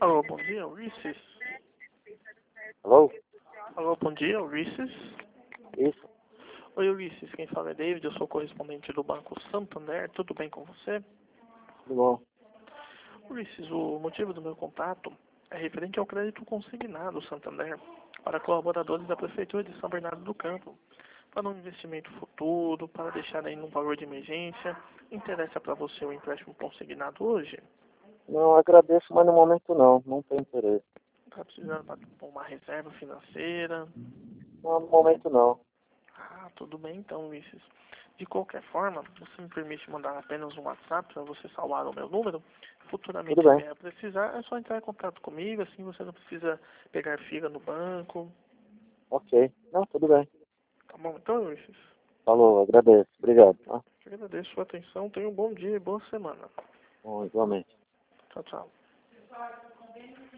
Alô, bom dia, Ulisses. Alô? Alô, bom dia, Ulisses. Isso? Oi, Ulisses, quem fala é David, eu sou correspondente do Banco Santander, tudo bem com você? Tudo bom? Ulisses, o motivo do meu contato é referente ao crédito consignado Santander para colaboradores da Prefeitura de São Bernardo do Campo, para um investimento futuro, para deixar aí num valor de emergência. Interessa para você o empréstimo consignado hoje? Não, agradeço, mas no momento não tem interesse. Está precisando para uma reserva financeira? Não, no momento não. Ah, tudo bem então, Ulisses. De qualquer forma, você me permite mandar apenas um WhatsApp para você salvar o meu número? Tudo Futuramente, se bem. vier a precisar, é só entrar em contato comigo, assim você não precisa pegar fila no banco. Ok. Não, tudo bem. Tá bom então, Ulisses? Falou, agradeço. Obrigado. Tá? Eu agradeço a sua atenção, tenha um bom dia e boa semana. Bom, igualmente. Tchau, tchau.